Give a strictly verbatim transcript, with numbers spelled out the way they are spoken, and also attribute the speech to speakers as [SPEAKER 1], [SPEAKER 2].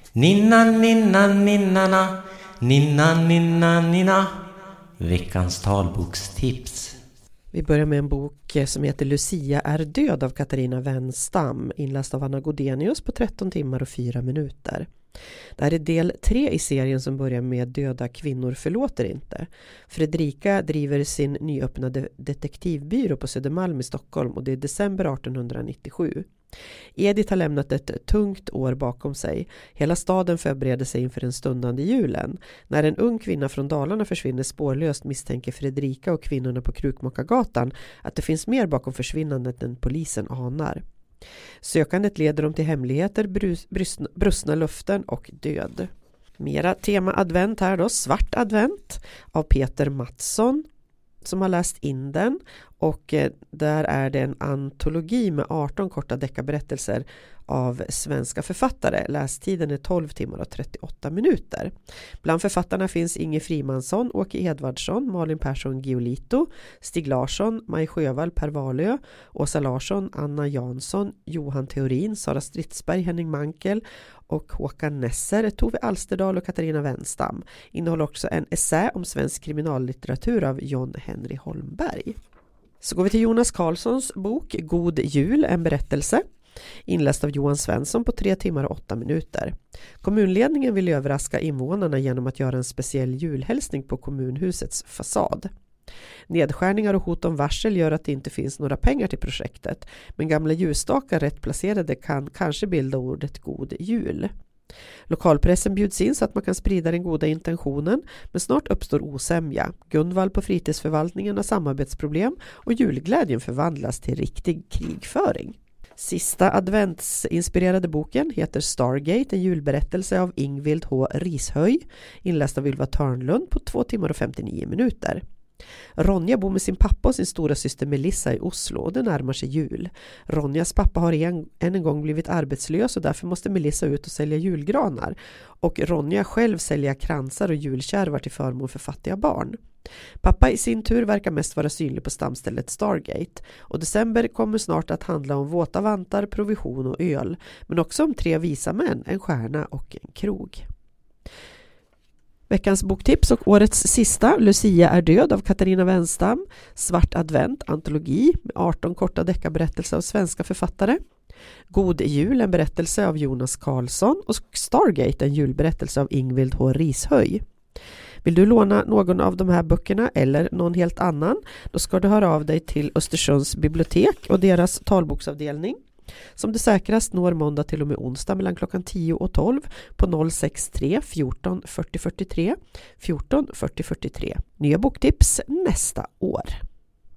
[SPEAKER 1] Ninna, ninna, ninnana, ninna, ninna, ninna. Veckans talbokstips.
[SPEAKER 2] Vi börjar med en bok som heter Lucia är död av Katarina Wenstam, inläst av Anna Godenius på tretton timmar och fyra minuter. Det här är del tre i serien som börjar med Döda kvinnor förlåter inte. Fredrika driver sin nyöppnade detektivbyrå på Södermalm i Stockholm och det är december arton nittiosju. Edith har lämnat ett tungt år bakom sig. Hela staden förbereder sig inför den stundande julen. När en ung kvinna från Dalarna försvinner spårlöst misstänker Fredrika och kvinnorna på Krukmakargatan att det finns mer bakom försvinnandet än polisen anar. Sökandet leder dem till hemligheter, brus, brusna, brustna luften och död. Mera tema advent här då, Svart advent av Peter Mattsson som har läst in den, och eh, där är det en antologi med arton korta deckarberättelser av svenska författare. Lästiden är tolv timmar och trettioåtta minuter. Bland författarna finns Inge Frimansson, Åke Edvardsson, Malin Persson Giolito, Stig Larsson, Maj Sjövall, Per Wahlöö, Åsa Larsson, Anna Jansson, Johan Theorin, Sara Stridsberg, Henning Mankel och Håkan Nesser, Tove Alsterdal och Katarina Wenstam. Innehåller också en essä om svensk kriminallitteratur av John Henry Holmberg. Så går vi till Jonas Karlssons bok God jul, en berättelse. Inläst av Johan Svensson på tre timmar och åtta minuter. Kommunledningen vill överraska invånarna genom att göra en speciell julhälsning på kommunhusets fasad. Nedskärningar och hot om varsel gör att det inte finns några pengar till projektet, men gamla ljusstakar rätt placerade kan kanske bilda ordet god jul. Lokalpressen bjuds in så att man kan sprida den goda intentionen, men snart uppstår osämja. Gunvald på fritidsförvaltningen har samarbetsproblem och julglädjen förvandlas till riktig krigföring. Sista adventsinspirerade boken heter Stargate, en julberättelse av Ingvild H. Rishöj, inläst av Ylva Törnlund på två timmar och femtionio minuter. Ronja bor med sin pappa och sin stora syster Melissa i Oslo och det närmar sig jul. Ronjas pappa har en, än en gång blivit arbetslös och därför måste Melissa ut och sälja julgranar. Och Ronja själv sälja kransar och julkärvar till förmån för fattiga barn. Pappa i sin tur verkar mest vara synlig på stamstället Stargate. Och december kommer snart att handla om våta vantar, provision och öl. Men också om tre visa män, en stjärna och en krog. Veckans boktips och årets sista, Lucia är död av Katarina Wenstam, Svart advent, antologi med arton korta deckarberättelser av svenska författare, God jul, en berättelse av Jonas Karlsson och Stargate, en julberättelse av Ingvild H. Rishöj. Vill du låna någon av de här böckerna eller någon helt annan, då ska du höra av dig till Östersunds bibliotek och deras talboksavdelning, som det säkrast når måndag till och med onsdag mellan klockan tio och tolv på noll sex tre fjorton fyrtio fyrtiotre fjorton fyrtio fyrtiotre. Nya boktips nästa år.